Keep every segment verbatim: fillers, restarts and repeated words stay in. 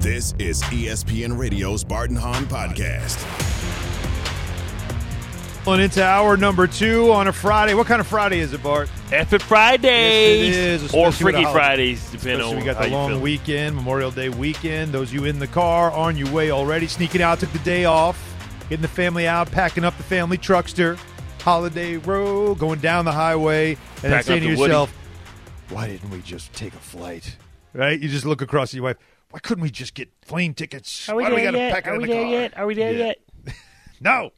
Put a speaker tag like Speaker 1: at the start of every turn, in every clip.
Speaker 1: This is E S P N Radio's Bart and Hahn Podcast.
Speaker 2: And into hour number two on a Friday. What kind of Friday is it, Bart?
Speaker 3: Effort Fridays.
Speaker 2: Yes, it is.
Speaker 3: Or Freaky Fridays, depending
Speaker 2: especially
Speaker 3: on
Speaker 2: we got
Speaker 3: how
Speaker 2: the
Speaker 3: you
Speaker 2: long
Speaker 3: feel.
Speaker 2: weekend, Memorial Day weekend. Those of you in the car, on your way already, sneaking out, took the day off, getting the family out, packing up the family truckster, holiday road, going down the highway, and then
Speaker 3: Packing
Speaker 2: saying
Speaker 3: up
Speaker 2: to
Speaker 3: the
Speaker 2: yourself, why didn't we just take a flight? Right? You just look across at your wife. Why couldn't we just get plane tickets?
Speaker 3: Are we
Speaker 2: Why do we
Speaker 3: there
Speaker 2: got to
Speaker 3: yet?
Speaker 2: pack it
Speaker 3: Are
Speaker 2: in
Speaker 3: we
Speaker 2: the
Speaker 3: there
Speaker 2: car?
Speaker 3: yet? Are we there
Speaker 2: Yeah.
Speaker 3: yet?
Speaker 2: No.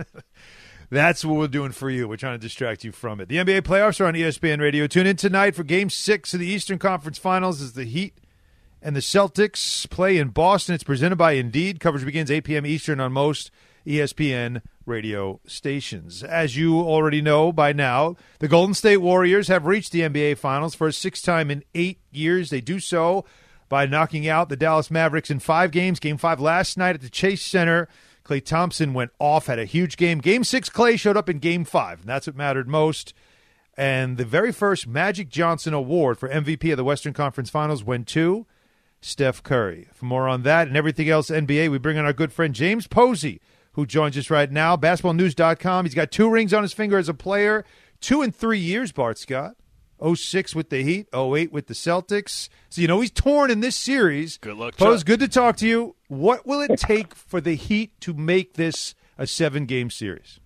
Speaker 2: That's what we're doing for you. We're trying to distract you from it. The N B A playoffs are on E S P N Radio. Tune in tonight for Game six of the Eastern Conference Finals as the Heat and the Celtics play in Boston. It's presented by Indeed. Coverage begins eight p.m. Eastern on most E S P N radio stations. As you already know by now, the Golden State Warriors have reached the N B A Finals for a sixth time in eight years. They do so by knocking out the Dallas Mavericks in five games. Game five last night at the Chase Center. Klay Thompson went off, had a huge game. Game six, Klay showed up in game five, and that's what mattered most. And the very first Magic Johnson Award for M V P of the Western Conference Finals went to Steph Curry. For more on that and everything else N B A, we bring in our good friend James Posey, who joins us right now, basketball news dot com. He's got two rings on his finger as a player, two and three years, Bart Scott. oh six with the Heat, oh eight with the Celtics. So, you know, he's torn in this series.
Speaker 3: Good luck,
Speaker 2: Pose,
Speaker 3: Chuck.
Speaker 2: good to talk to you. What will it take for the Heat to make this a seven-game series?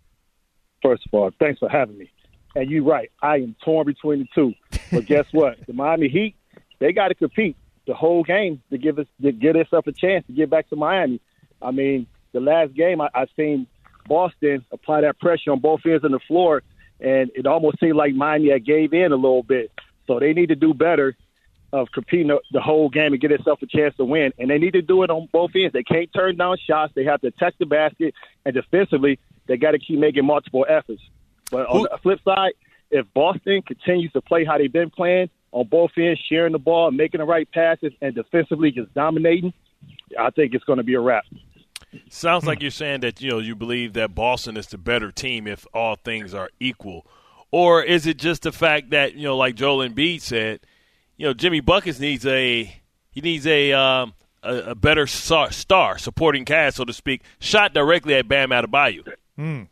Speaker 4: First of all, thanks for having me. And you're right. I am torn between the two. But guess what? The Miami Heat, they got to compete the whole game to give us to give themselves a chance to get back to Miami. I mean, the last game I, I seen Boston apply that pressure on both ends of the floor, and it almost seemed like Miami had gave in a little bit. So they need to do better of competing the, the whole game and get themselves a chance to win. And they need to do it on both ends. They can't turn down shots. They have to attack the basket. And defensively, they got to keep making multiple efforts. But on the flip side, if Boston continues to play how they've been playing on both ends, sharing the ball, making the right passes, and defensively just dominating, I think it's going to be a wrap.
Speaker 3: Sounds like you're saying that, you know, you believe that Boston is the better team if all things are equal. Or is it just the fact that, you know, like Joel Embiid said, you know, Jimmy Buckets needs a he needs a um, a, a better star, star, supporting cast, so to speak, shot directly at Bam Adebayo.
Speaker 2: Hmm.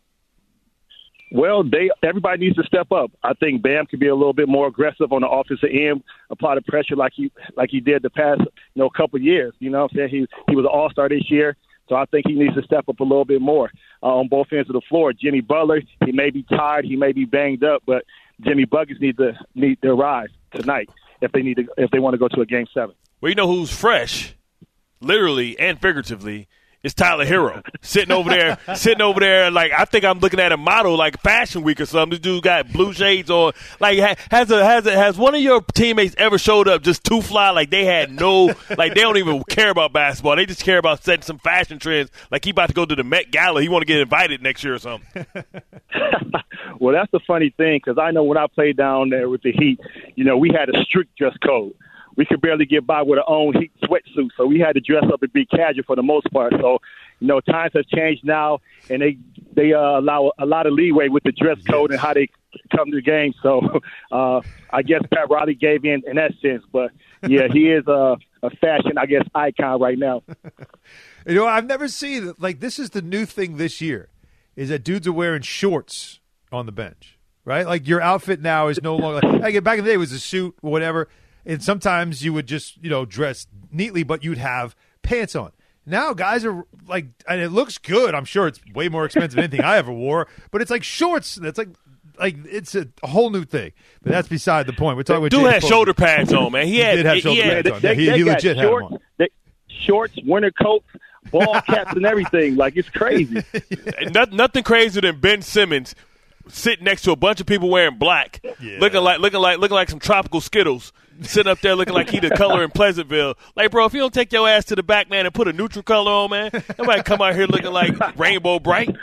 Speaker 4: Well, they everybody needs to step up. I think Bam could be a little bit more aggressive on the offensive end, apply the pressure like he like he did the past, you know, couple of years. You know what I'm saying? He he was an all-star this year, so I think he needs to step up a little bit more uh, on both ends of the floor. Jimmy Butler, he may be tired, he may be banged up, but Jimmy Buckets need to need to rise tonight if they need to if they want to go to a game seven.
Speaker 3: Well, you know who's fresh, literally and figuratively, is Tyler Hero. sitting over there, sitting over there, like I think I'm looking at a model like Fashion Week or something. This dude got blue shades on. Like has a has a has one of your teammates ever showed up just too fly? Like they had no, like they don't even care about basketball. They just care about setting some fashion trends. Like he about to go to the Met Gala. He want to get invited next year or something.
Speaker 4: Well, that's the funny thing because I know when I played down there with the Heat, you know, we had a strict dress code. We could barely get by with our own Heat sweatsuit, so we had to dress up and be casual for the most part. So, you know, times have changed now, and they they uh, allow a lot of leeway with the dress code and how they come to the game. So, uh, I guess Pat Riley gave in in that sense. But yeah, he is a, a fashion, I guess, icon right now.
Speaker 2: You know, I've never seen like this is the new thing this year, is that dudes are wearing shorts on the bench, right? Like your outfit now is no longer like back in the day it was a suit or whatever. And sometimes you would just, you know, dress neatly, but you'd have pants on. Now guys are like, and it looks good. I'm sure it's way more expensive than anything I ever wore, but it's like shorts. That's like, like it's a, a whole new thing. But that's beside the point. We're talking about
Speaker 3: Dude
Speaker 2: James
Speaker 3: had
Speaker 2: Posey.
Speaker 3: shoulder pads on, man. He,
Speaker 2: He
Speaker 3: had,
Speaker 2: did have
Speaker 3: he,
Speaker 2: shoulder
Speaker 3: he had,
Speaker 2: pads on.
Speaker 4: They,
Speaker 2: Yeah, he
Speaker 4: they
Speaker 2: he
Speaker 4: got
Speaker 2: legit had
Speaker 4: shorts,
Speaker 2: them on.
Speaker 4: They, shorts, winter coats, ball caps, and everything. Like it's crazy.
Speaker 3: Nothing, nothing crazier than Ben Simmons sitting next to a bunch of people wearing black,
Speaker 2: Yeah.
Speaker 3: looking like looking like looking like some tropical Skittles, sitting up there looking like he the color in Pleasantville. Like, bro, if you don't take your ass to the back, man, and put a neutral color on, man, nobody come out here looking like Rainbow Bright.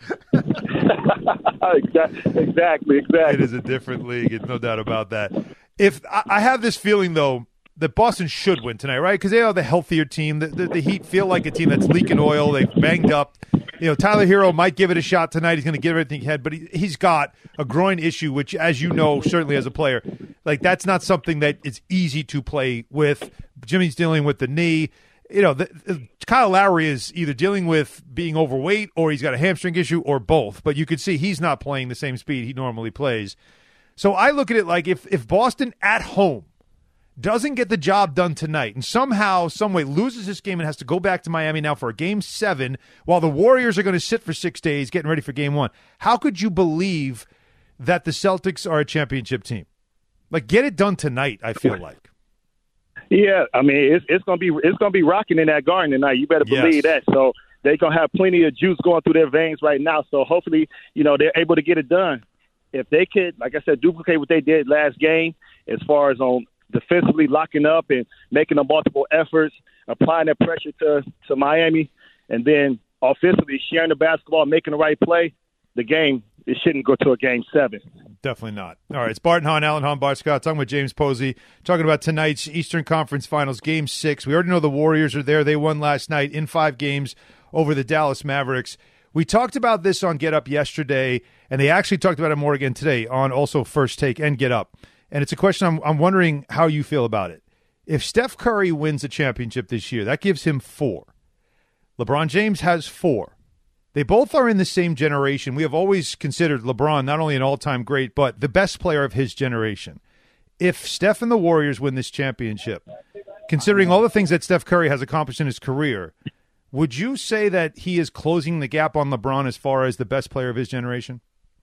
Speaker 4: exactly, exactly, exactly.
Speaker 2: It is a different league, no doubt about that. If I, I have this feeling, though, that Boston should win tonight, right? Because they are the healthier team. The, the, the Heat feel like a team that's leaking oil. They've banged up. You know, Tyler Hero might give it a shot tonight. He's going to give everything he had, but he, he's got a groin issue, which, as you know, certainly as a player, like that's not something that is easy to play with. Jimmy's dealing with the knee. you know, the, Kyle Lowry is either dealing with being overweight or he's got a hamstring issue or both. But you could see he's not playing the same speed he normally plays. So I look at it like if, if Boston at home doesn't get the job done tonight and somehow, some way loses this game and has to go back to Miami now for a game seven while the Warriors are going to sit for six days getting ready for game one, how could you believe that the Celtics are a championship team? Like, get it done tonight, I feel like.
Speaker 4: Yeah, I mean, it's it's gonna be it's gonna be rocking in that garden tonight. You better believe
Speaker 2: Yes.
Speaker 4: that. So they're gonna have plenty of juice going through their veins right now. So hopefully, you know, they're able to get it done. If they could, like I said, duplicate what they did last game, as far as on defensively locking up and making the multiple efforts, applying that pressure to to Miami, and then offensively sharing the basketball, making the right play, the game it shouldn't go to a game seven.
Speaker 2: Definitely not. All right, it's Barton Hahn, Alan Hahn, Bart Scott, talking with James Posey, talking about tonight's Eastern Conference Finals, Game six. We already know the Warriors are there. They won last night in five games over the Dallas Mavericks. We talked about this on Get Up yesterday, and they actually talked about it more again today on also First Take and Get Up. And it's a question I'm, I'm wondering how you feel about it. If Steph Curry wins a championship this year, that gives him four. LeBron James has four. They both are in the same generation. We have always considered LeBron not only an all-time great, but the best player of his generation. If Steph and the Warriors win this championship, considering all the things that Steph Curry has accomplished in his career, would you say that he is closing the gap on LeBron as far as the best player of his generation?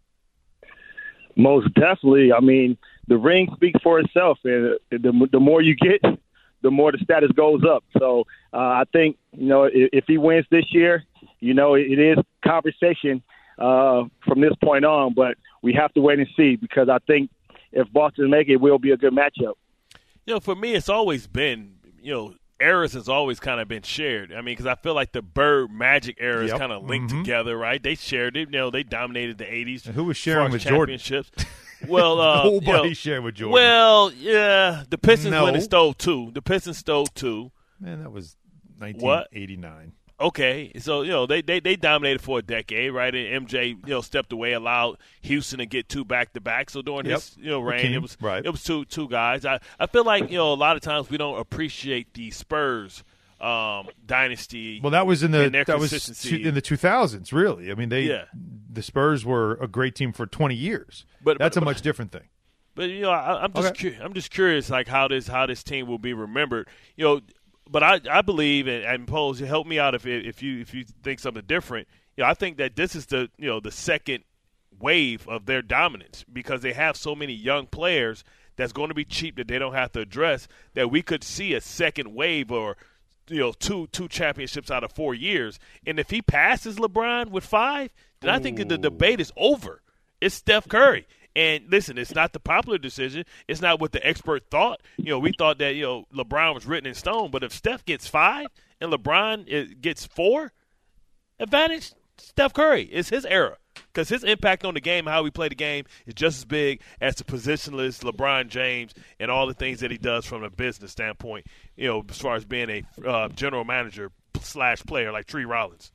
Speaker 4: Most definitely. I mean, the ring speaks for itself, and the, the more you get, the more the status goes up. So uh, I think, you know, if, if he wins this year, you know, it, it is conversation uh, from this point on, but we have to wait and see because I think if Boston make it, it will be a good matchup.
Speaker 3: You know, for me, it's always been, you know, eras has always kind of been shared. I mean, because I feel like the Bird Magic era is
Speaker 2: Yep.
Speaker 3: kind of linked
Speaker 2: Mm-hmm.
Speaker 3: together, right? They shared it. You know, they dominated the eighties.
Speaker 2: And who was
Speaker 3: as
Speaker 2: sharing
Speaker 3: far as
Speaker 2: with Jordan?
Speaker 3: championships. Well, uh,
Speaker 2: Nobody
Speaker 3: you know,
Speaker 2: shared with Jordan.
Speaker 3: Well, yeah, the Pistons
Speaker 2: No.
Speaker 3: went and stole two. The Pistons stole two.
Speaker 2: Man, that was nineteen eighty-nine.
Speaker 3: Okay, so you know they, they, they dominated for a decade, right? And M J, you know, stepped away, allowed Houston to get two back to back. So during
Speaker 2: Yep.
Speaker 3: his you know reign,
Speaker 2: Hakeem,
Speaker 3: it was
Speaker 2: right.
Speaker 3: it was two two guys. I, I feel like you know a lot of times we don't appreciate the Spurs um, dynasty.
Speaker 2: Well, that was in the
Speaker 3: and their
Speaker 2: that was
Speaker 3: consistency.
Speaker 2: two, in the two thousands. Really, I mean, they
Speaker 3: Yeah.
Speaker 2: the Spurs were a great team for twenty years.
Speaker 3: But-
Speaker 2: that's
Speaker 3: but-
Speaker 2: a much different thing.
Speaker 3: But you know, I, I'm just
Speaker 2: Okay.
Speaker 3: cu- I'm just curious, like how this how this team will be remembered. You know, but I, I believe and, and Pose, help me out if if you if you think something different. You know, I think that this is the you know the second wave of their dominance because they have so many young players that's going to be cheap that they don't have to address. That we could see a second wave or you know two two championships out of four years. And if he passes LeBron with five, then I think that the debate is over. It's Steph Curry. And listen, it's not the popular decision. It's not what the expert thought. You know, we thought that, you know, LeBron was written in stone. But if Steph gets five and LeBron is, gets four, advantage Steph Curry. It's his era. Because his impact on the game, how we play the game, is just as big as the positionless LeBron James and all the things that he does from a business standpoint, you know, as far as being a uh, general manager slash player like Tree Rollins.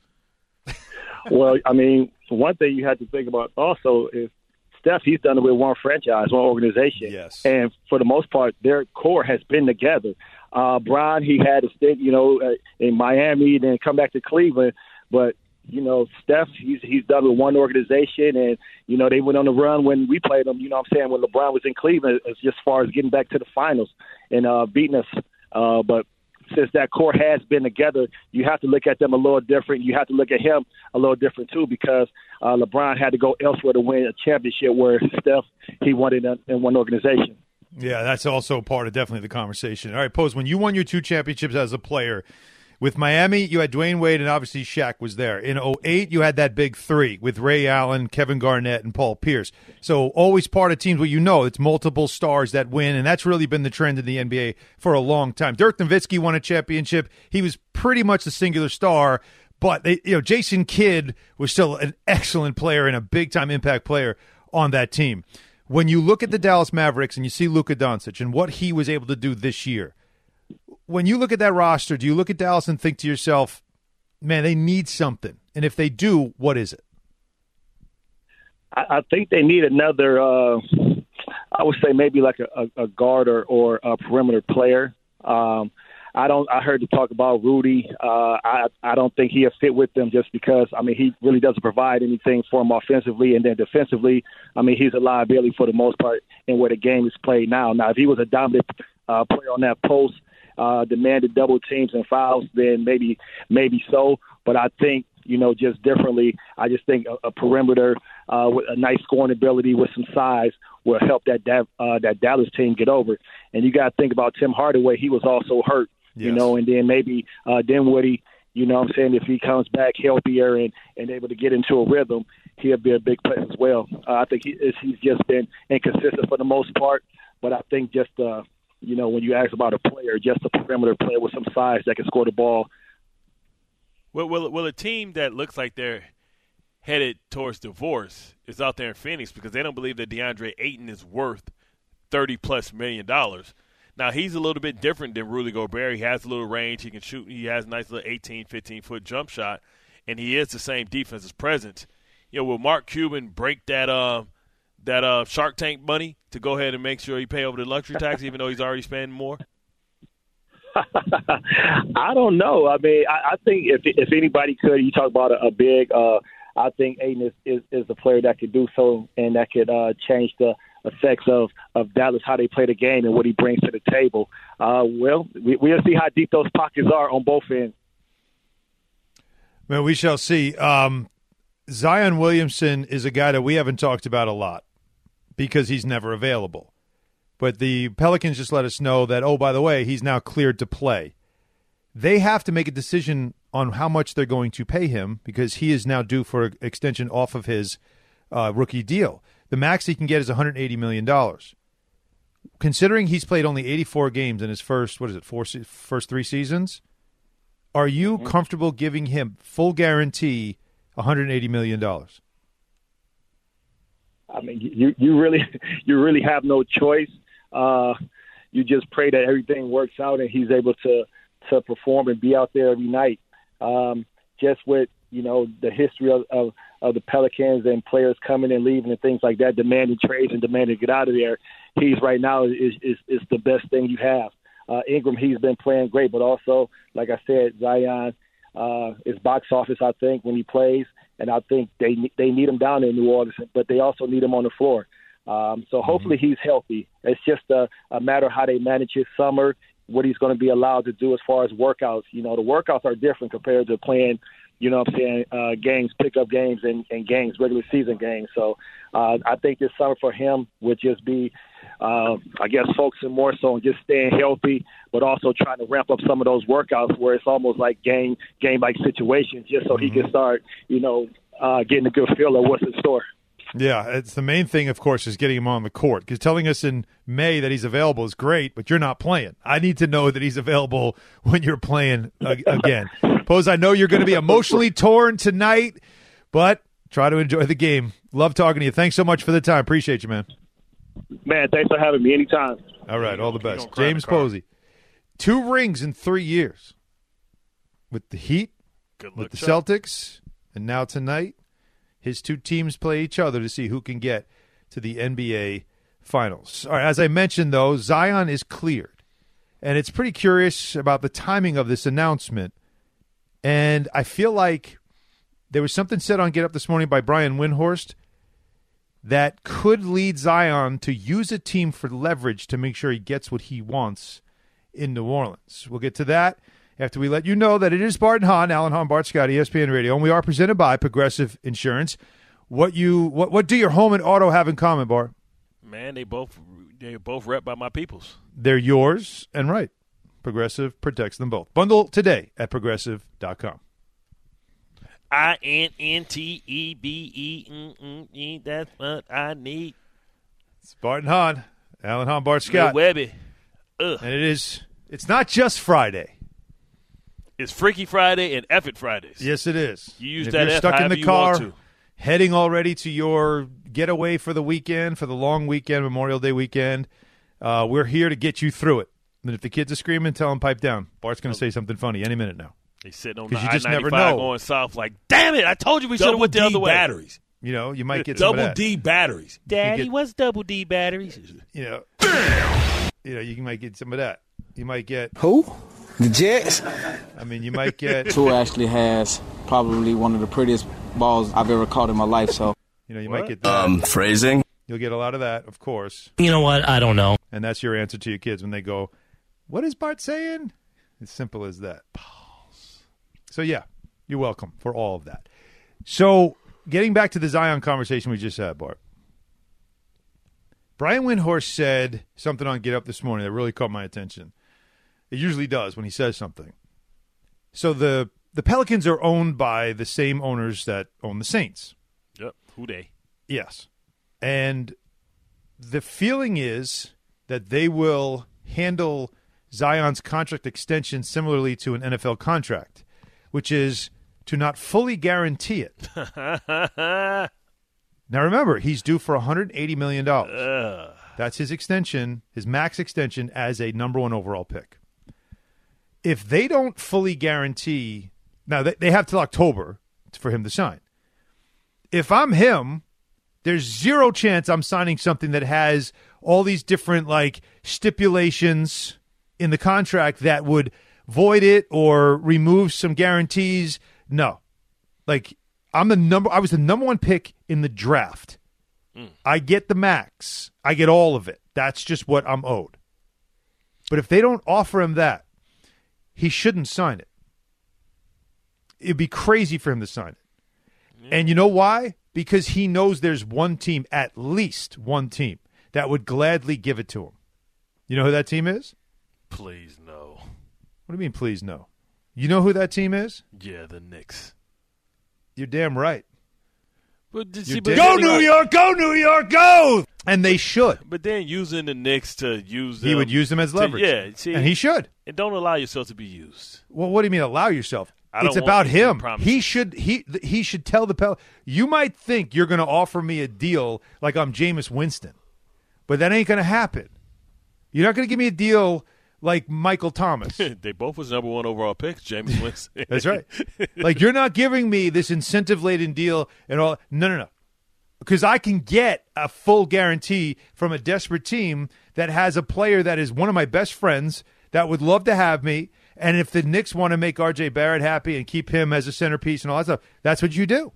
Speaker 4: Well, I mean, one thing you have to think about also is Steph, he's done it with one franchise, one organization.
Speaker 2: Yes.
Speaker 4: And for the most part, their core has been together. Uh, Bron, he had to stick, you know, uh, in Miami, then come back to Cleveland. But, you know, Steph, he's he's done it with one organization. And, you know, they went on the run when we played them, you know what I'm saying, when LeBron was in Cleveland, as just far as getting back to the finals and uh, beating us. Uh, but since that core has been together, you have to look at them a little different. You have to look at him a little different, too, because uh, LeBron had to go elsewhere to win a championship where Steph, he won it in, in one organization.
Speaker 2: Yeah, that's also part of definitely the conversation. All right, Pose, when you won your two championships as a player, with Miami, you had Dwayne Wade and obviously Shaq was there. In oh eight, you had that big three with Ray Allen, Kevin Garnett, and Paul Pierce. So always part of teams where you know it's multiple stars that win, and that's really been the trend in the N B A for a long time. Dirk Nowitzki won a championship. He was pretty much the singular star, but they, you know, Jason Kidd was still an excellent player and a big-time impact player on that team. When you look at the Dallas Mavericks and you see Luka Doncic and what he was able to do this year, when you look at that roster, do you look at Dallas and think to yourself, man, they need something? And if they do, what is it?
Speaker 4: I, I think they need another, uh, I would say maybe like a, a, a guard or, or a perimeter player. Um, I don't. I heard you talk about Rudy. Uh, I I don't think he'll fit with them just because. I mean, he really doesn't provide anything for them offensively, and then defensively, I mean, he's a liability for the most part in where the game is played now. Now, if he was a dominant uh, player on that post, uh, demanded double teams and fouls, then maybe maybe so. But I think, you know, just differently, I just think a, a perimeter uh, with a nice scoring ability with some size will help that that, uh, that Dallas team get over. And you got to think about Tim Hardaway. He was also hurt, yes. you know, and then maybe uh, Dinwiddie, you know what I'm saying, if he comes back healthier and, and able to get into a rhythm, he'll be a big player as well. Uh, I think he, he's just been inconsistent for the most part, but I think just, uh, you know, when you ask about a player, just a perimeter player with some size that can score the ball.
Speaker 3: Well, well, well, a team that looks like they're headed towards divorce is out there in Phoenix because they don't believe that DeAndre Ayton is worth thirty-plus million dollars. Now, he's a little bit different than Rudy Gobert. He has a little range. He can shoot. He has a nice little eighteen, fifteen-foot jump shot, and he is the same defensive presence. You know, will Mark Cuban break that uh, that uh, Shark Tank money to go ahead and make sure he pay over the luxury tax, even though he's already spending more?
Speaker 4: I don't know. I mean, I, I think if if anybody could, you talk about a, a big. Uh, I think Ayton is, is is the player that could do so, and that could uh, change the effects of, of Dallas, how they play the game, and what he brings to the table. Uh, well, we, we'll see how deep those pockets are on both ends.
Speaker 2: Man, we shall see. Um, Zion Williamson is a guy that we haven't talked about a lot because he's never available. But the Pelicans just let us know that, oh, by the way, he's now cleared to play. They have to make a decision on how much they're going to pay him because he is now due for an extension off of his uh, rookie deal. The max he can get is one hundred eighty million dollars. Considering he's played only eighty-four games in his first, what is it, four se- first three seasons, are you mm-hmm. comfortable giving him full guarantee one hundred eighty million dollars?
Speaker 4: I mean, you, you really you really have no choice. Uh, you just pray that everything works out and he's able to, to perform and be out there every night. Um, just with, you know, the history of, of, of the Pelicans and players coming and leaving and things like that, demanding trades and demanding to get out of there, he's right now is, is, is the best thing you have. Uh, Ingram, he's been playing great, but also, like I said, Zion uh, is box office, I think, when he plays, and I think they they need him down in New Orleans, but they also need him on the floor. Um, so hopefully he's healthy. It's just a, a matter of how they manage his summer, what he's going to be allowed to do as far as workouts. You know, the workouts are different compared to playing, you know what I'm saying, uh, games, pickup games and, and games, regular season games. So uh, I think this summer for him would just be, uh, I guess, focusing more so on just staying healthy, but also trying to ramp up some of those workouts where it's almost like game, game-like situations just so mm-hmm. he can start, you know, uh, getting a good feel of what's in store.
Speaker 2: Yeah, it's the main thing, of course, is getting him on the court. Because telling us in May that he's available is great, but you're not playing. I need to know that he's available when you're playing uh, again. Pose, I know you're going to be emotionally torn tonight, but try to enjoy the game. Love talking to you. Thanks so much for the time. Appreciate you, man.
Speaker 4: Man, thanks for having me anytime.
Speaker 2: All right, all the best. James Posey. Two rings in three years with the Heat,
Speaker 3: Good
Speaker 2: with the
Speaker 3: Chuck.
Speaker 2: Celtics, and now tonight. His two teams play each other to see who can get to the N B A Finals. All right, as I mentioned, though, Zion is cleared. And it's pretty curious about the timing of this announcement. And I feel like there was something said on Get Up this morning by Brian Windhorst that could lead Zion to use a team for leverage to make sure he gets what he wants in New Orleans. We'll get to that after we let you know that it is Bart and Hahn, Alan Hahn, Bart Scott, E S P N Radio, and we are presented by Progressive Insurance. What you what what do your home and auto have in common, Bart?
Speaker 3: Man, they both they both rep by my peoples.
Speaker 2: They're yours and right. Progressive protects them both. Bundle today at progressive dot com.
Speaker 3: I N N T E B E N N E, that's what I need.
Speaker 2: It's Bart and Hahn, Alan Hahn, Bart Scott.
Speaker 3: Lil Webby. Ugh.
Speaker 2: And it is it's not just Friday.
Speaker 3: It's Freaky Friday and F It Fridays.
Speaker 2: Yes, it is.
Speaker 3: You use
Speaker 2: if
Speaker 3: that
Speaker 2: you're
Speaker 3: F
Speaker 2: stuck in the
Speaker 3: you
Speaker 2: car,
Speaker 3: want to.
Speaker 2: heading already to your getaway for the weekend, for the long weekend, Memorial Day weekend, uh, we're here to get you through it. And if the kids are screaming, tell them pipe down. Bart's going to say something funny any minute now.
Speaker 3: He's sitting on
Speaker 2: the
Speaker 3: the
Speaker 2: you just
Speaker 3: I
Speaker 2: never
Speaker 3: ninety-five
Speaker 2: know.
Speaker 3: going south like, damn it, I told you we should have went the other way.
Speaker 5: Batteries.
Speaker 2: You know, you might get some
Speaker 5: Double
Speaker 2: of that.
Speaker 5: D batteries.
Speaker 3: Daddy,
Speaker 2: get-
Speaker 3: what's double D batteries?
Speaker 2: You know, you know, you might get some of that. You might get
Speaker 5: Who? The Jets.
Speaker 2: I mean, you might get.
Speaker 5: Tua actually has probably one of the prettiest balls I've ever caught in my life. So,
Speaker 2: you know, you
Speaker 3: What?
Speaker 2: might get that.
Speaker 6: Um, phrasing.
Speaker 2: You'll get a lot of that, of course.
Speaker 7: You know what? I don't know.
Speaker 2: And that's your answer to your kids when they go, "What is Bart saying?" As simple as that. So, yeah, you're welcome for all of that. So, getting back to the Zion conversation we just had, Bart. Brian Windhorst said something on Get Up this morning that really caught my attention. It usually does when he says something. So, the, the Pelicans are owned by the same owners that own the Saints.
Speaker 3: Yep. Who they?
Speaker 2: Yes. And the feeling is that they will handle Zion's contract extension similarly to an N F L contract, which is to not fully guarantee it. Now, remember, he's due for one hundred eighty million dollars.
Speaker 3: Ugh.
Speaker 2: That's his extension, his max extension as a number one overall pick. If they don't fully guarantee – now, they, they have till October for him to sign. If I'm him – there's zero chance I'm signing something that has all these different like stipulations in the contract that would void it or remove some guarantees. No. Like I'm the number I was the number one pick in the draft. Mm. I get the max. I get all of it. That's just what I'm owed. But if they don't offer him that, he shouldn't sign it. It'd be crazy for him to sign it. Mm. And you know why? Because he knows there's one team, at least one team, that would gladly give it to him. You know who that team is?
Speaker 3: Please, no.
Speaker 2: What do you mean, please, no? You know who that team is?
Speaker 3: Yeah, the Knicks.
Speaker 2: You're damn right.
Speaker 3: But did
Speaker 2: You're
Speaker 3: see, but
Speaker 2: damn
Speaker 3: then-
Speaker 2: Go New York, go New York, go! And they should.
Speaker 3: But then using the Knicks to use them.
Speaker 2: He would use them as
Speaker 3: to-
Speaker 2: leverage.
Speaker 3: yeah, see,
Speaker 2: and he should.
Speaker 3: And don't allow yourself to be used.
Speaker 2: Well, what do you mean allow yourself?
Speaker 3: I don't
Speaker 2: It's
Speaker 3: want
Speaker 2: about
Speaker 3: you to
Speaker 2: him.
Speaker 3: promise
Speaker 2: He
Speaker 3: me.
Speaker 2: should he he should tell the Pel. You might think you're going to offer me a deal like I'm Jameis Winston, but that ain't going to happen. You're not going to give me a deal like Michael Thomas.
Speaker 3: They both was number one overall picks, James Winston.
Speaker 2: That's right. Like you're not giving me this incentive laden deal and all. No, no, no. Because I can get a full guarantee from a desperate team that has a player that is one of my best friends that would love to have me. And if the Knicks want to make R J Barrett happy and keep him as a centerpiece and all that stuff, that's what you do.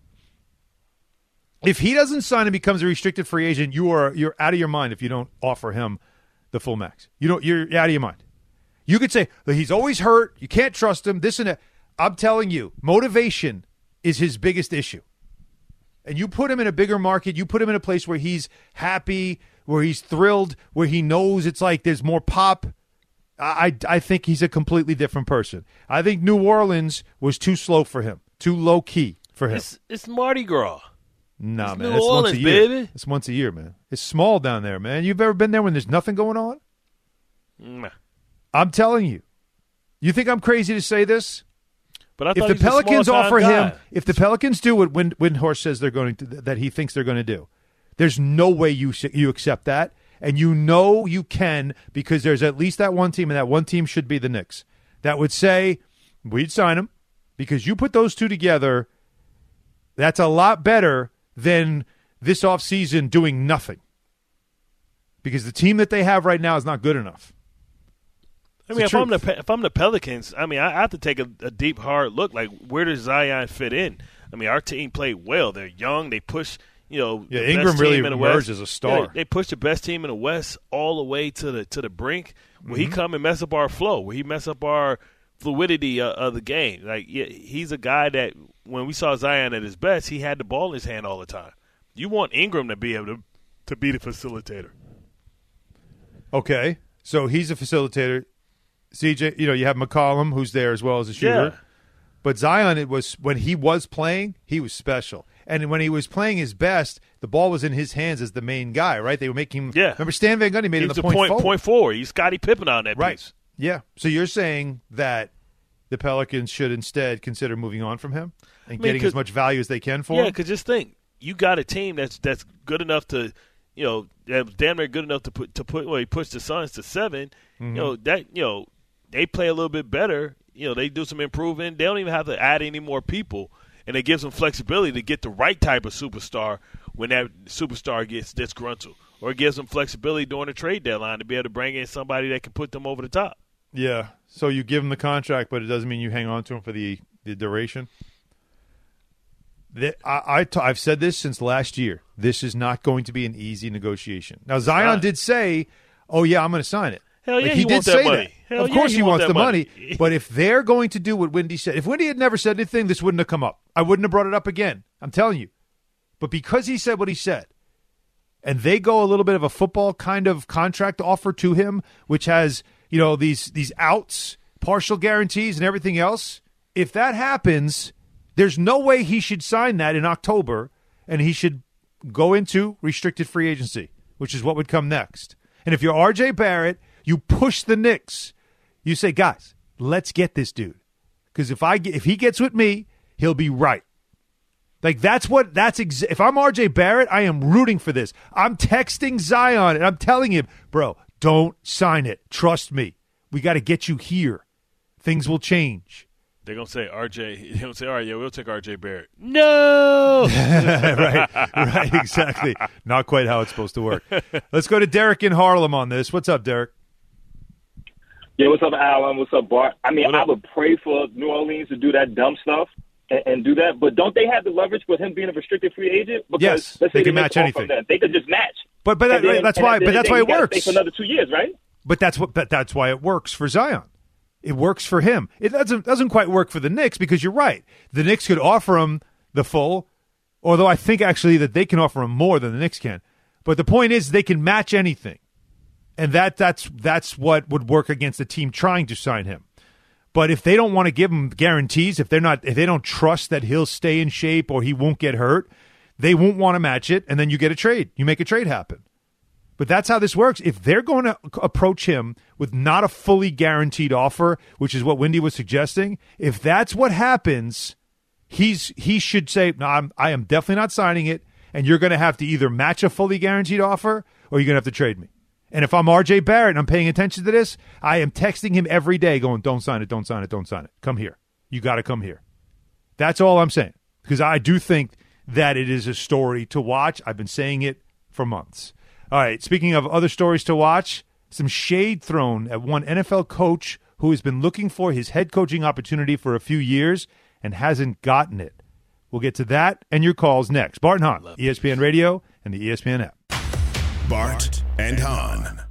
Speaker 2: If he doesn't sign and becomes a restricted free agent, you are you're out of your mind if you don't offer him the full max. You don't. You're out of your mind. You could say he's always hurt. You can't trust him. This and that. I'm telling you, motivation is his biggest issue. And you put him in a bigger market. You put him in a place where he's happy, where he's thrilled, where he knows it's like there's more pop. I, I think he's a completely different person. I think New Orleans was too slow for him, too low key for him.
Speaker 3: It's, it's Mardi Gras.
Speaker 2: Nah,
Speaker 3: it's
Speaker 2: man,
Speaker 3: New
Speaker 2: it's
Speaker 3: Orleans,
Speaker 2: once a year.
Speaker 3: baby.
Speaker 2: It's once a year, man. It's small down there, man. You've ever been there when there's nothing going on?
Speaker 3: Nah.
Speaker 2: I'm telling you. You think I'm crazy to say this?
Speaker 3: But I
Speaker 2: If
Speaker 3: thought
Speaker 2: the
Speaker 3: he was a
Speaker 2: Pelicans
Speaker 3: small-time
Speaker 2: offer
Speaker 3: guy.
Speaker 2: him, if the Pelicans do what Wind, Windhorst says they're going to, that he thinks they're going to do, there's no way you you accept that, and you know you can because there's at least that one team, and that one team should be the Knicks, that would say we'd sign him because you put those two together. That's a lot better than this offseason doing nothing because the team that they have right now is not good enough.
Speaker 3: I mean,
Speaker 2: It's
Speaker 3: if
Speaker 2: the
Speaker 3: I'm the
Speaker 2: truth.
Speaker 3: Pe- if I'm the Pelicans, I mean, I have to take a, a deep, hard look. Like, where does Zion fit in? I mean, our team played well. They're young. They push, you know,
Speaker 2: Yeah,
Speaker 3: the
Speaker 2: Ingram
Speaker 3: best
Speaker 2: really
Speaker 3: team in the
Speaker 2: emerged
Speaker 3: West.
Speaker 2: as a star.
Speaker 3: Yeah, they push the best team in the West all the way to the to the brink. Will
Speaker 2: Mm-hmm.
Speaker 3: he come and mess up our flow? Will he mess up our fluidity uh, of the game? Like, yeah, he's a guy that when we saw Zion at his best, he had the ball in his hand all the time. You want Ingram to be able to to be the facilitator.
Speaker 2: Okay, so he's a facilitator. C J, you know, you have McCollum, who's there as well as a shooter.
Speaker 3: Yeah.
Speaker 2: But Zion, it was when he was playing, he was special. And when he was playing his best, the ball was in his hands as the main guy, right? They were making him.
Speaker 3: Yeah.
Speaker 2: Remember Stan Van Gundy made
Speaker 3: He
Speaker 2: him
Speaker 3: was
Speaker 2: the
Speaker 3: a
Speaker 2: point,
Speaker 3: point,
Speaker 2: forward.
Speaker 3: point forward. He's Scottie Pippen on that
Speaker 2: Right.
Speaker 3: piece.
Speaker 2: Yeah. So you're saying that the Pelicans should instead consider moving on from him and
Speaker 3: mean,
Speaker 2: getting
Speaker 3: 'cause-
Speaker 2: as much value as they can for
Speaker 3: Yeah,
Speaker 2: him?
Speaker 3: because just think, you got a team that's that's good enough to, you know, that's damn near good enough to put to put. Well, he pushed the Suns to seven.
Speaker 2: Mm-hmm.
Speaker 3: You know that you know they play a little bit better. You know they do some improving. They don't even have to add any more people, and it gives them flexibility to get the right type of superstar when that superstar gets disgruntled, or it gives them flexibility during the trade deadline to be able to bring in somebody that can put them over the top.
Speaker 2: Yeah. So you give him the contract, but it doesn't mean you hang on to him for the, the duration. The, I, I t- I've said this since last year. This is not going to be an easy negotiation. Now, Zion
Speaker 3: not.
Speaker 2: did say, oh, yeah, I'm going to sign it.
Speaker 3: Hell yeah,
Speaker 2: like,
Speaker 3: he,
Speaker 2: he did
Speaker 3: wants
Speaker 2: say
Speaker 3: that money.
Speaker 2: that.
Speaker 3: Hell
Speaker 2: of
Speaker 3: yeah,
Speaker 2: course
Speaker 3: he,
Speaker 2: he wants
Speaker 3: that
Speaker 2: the money.
Speaker 3: money.
Speaker 2: But if they're going to do what Wendy said, if Wendy had never said anything, this wouldn't have come up. I wouldn't have brought it up again. I'm telling you. But because he said what he said, and they go a little bit of a football kind of contract offer to him, which has, you know, these these outs, partial guarantees, and everything else, if that happens, there's no way he should sign that in October, and he should go into restricted free agency, which is what would come next. And if you're R J Barrett, you push the Knicks. You say, guys, let's get this dude. Because if I get, if he gets with me, he'll be right. Like, that's what, that's, ex- if I'm R J Barrett, I am rooting for this. I'm texting Zion, and I'm telling him, bro, don't sign it. Trust me. We got to get you here. Things will change.
Speaker 3: They're going to say, R J, they're going to say, all right, yeah, we'll take R J Barrett. No!
Speaker 2: right, right, exactly. Not quite how it's supposed to work. Let's go to Derek in Harlem on this. What's up, Derek?
Speaker 6: Yeah, what's up, Alan? What's up, Bart? I mean,
Speaker 3: What
Speaker 6: I
Speaker 3: up?
Speaker 6: would pray for New Orleans to do that dumb stuff and, and do that, but don't they have the leverage with him being a restricted free agent? Because
Speaker 2: Yes,
Speaker 6: let's
Speaker 2: they
Speaker 6: say
Speaker 2: can
Speaker 6: make
Speaker 2: match
Speaker 6: an offer
Speaker 2: anything.
Speaker 6: on that. They could just match.
Speaker 2: But but that,
Speaker 6: And then-
Speaker 2: that's
Speaker 6: and
Speaker 2: why
Speaker 6: at the
Speaker 2: but
Speaker 6: end
Speaker 2: that's
Speaker 6: of
Speaker 2: why
Speaker 6: the
Speaker 2: it
Speaker 6: day, you gotta
Speaker 2: works.
Speaker 6: stay for another two years, right?
Speaker 2: But that's what but that's why it works for Zion. It works for him. It doesn't doesn't quite work for the Knicks because you're right. The Knicks could offer him the full, although I think actually that they can offer him more than the Knicks can. But the point is they can match anything. And that that's that's what would work against a team trying to sign him. But if they don't want to give him guarantees, if they're not if they don't trust that he'll stay in shape or he won't get hurt, they won't want to match it, and then you get a trade. You make a trade happen. But that's how this works. If they're going to approach him with not a fully guaranteed offer, which is what Wendy was suggesting, if that's what happens, he's he should say, no, I'm, I am definitely not signing it, and you're going to have to either match a fully guaranteed offer or you're going to have to trade me. And if I'm R J Barrett and I'm paying attention to this, I am texting him every day going, don't sign it, don't sign it, don't sign it. Come here. You got to come here. That's all I'm saying. Because I do think that it is a story to watch. I've been saying it for months. All right, speaking of other stories to watch, some shade thrown at one N F L coach who has been looking for his head coaching opportunity for a few years and hasn't gotten it. We'll get to that and your calls next. Bart and Hahn, E S P N Radio and the E S P N app.
Speaker 1: Bart and Hahn.